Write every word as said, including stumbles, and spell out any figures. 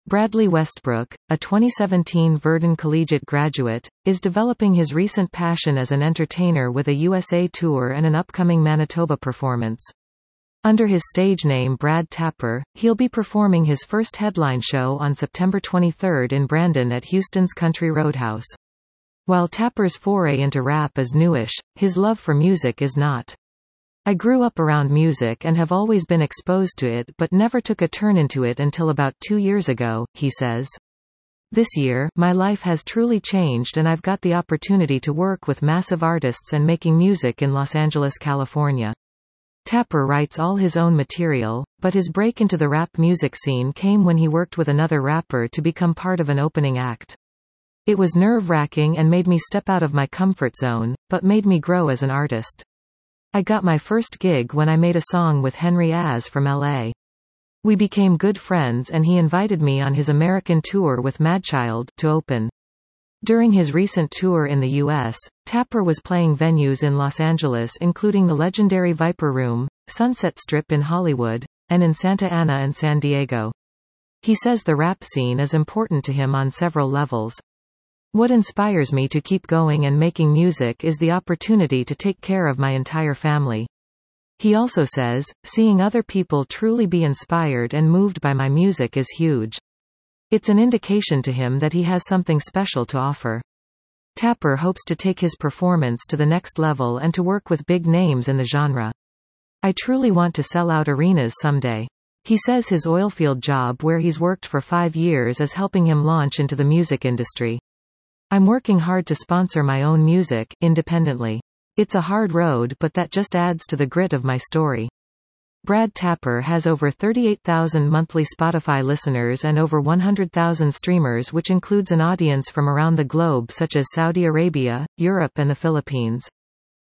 Bradley Westbrook, a twenty seventeen Verdon Collegiate graduate, is developing his recent passion as an entertainer with a U S A tour and an upcoming Manitoba performance. Under his stage name Brad Tapper, he'll be performing his first headline show on September twenty-third in Brandon at Houston's Country Roadhouse. While Tapper's foray into rap is newish, his love for music is not. I grew up around music and have always been exposed to it but never took a turn into it until about two years ago, he says. This year, my life has truly changed and I've got the opportunity to work with massive artists and making music in Los Angeles, California. Tapper writes all his own material, but his break into the rap music scene came when he worked with another rapper to become part of an opening act. It was nerve-wracking and made me step out of my comfort zone, but made me grow as an artist. I got my first gig when I made a song with Henry Az from L A. We became good friends and he invited me on his American tour with Madchild to open. During his recent tour in the U S, Tapper was playing venues in Los Angeles including the legendary Viper Room, Sunset Strip in Hollywood, and in Santa Ana and San Diego. He says the rap scene is important to him on several levels. What inspires me to keep going and making music is the opportunity to take care of my entire family. He also says, seeing other people truly be inspired and moved by my music is huge. It's an indication to him that he has something special to offer. Tapper hopes to take his performance to the next level and to work with big names in the genre. I truly want to sell out arenas someday. He says his oilfield job where he's worked for five years is helping him launch into the music industry. I'm working hard to sponsor my own music, independently. It's a hard road but that just adds to the grit of my story. Brad Tapper has over thirty-eight thousand monthly Spotify listeners and over one hundred thousand streamers, which includes an audience from around the globe such as Saudi Arabia, Europe and the Philippines.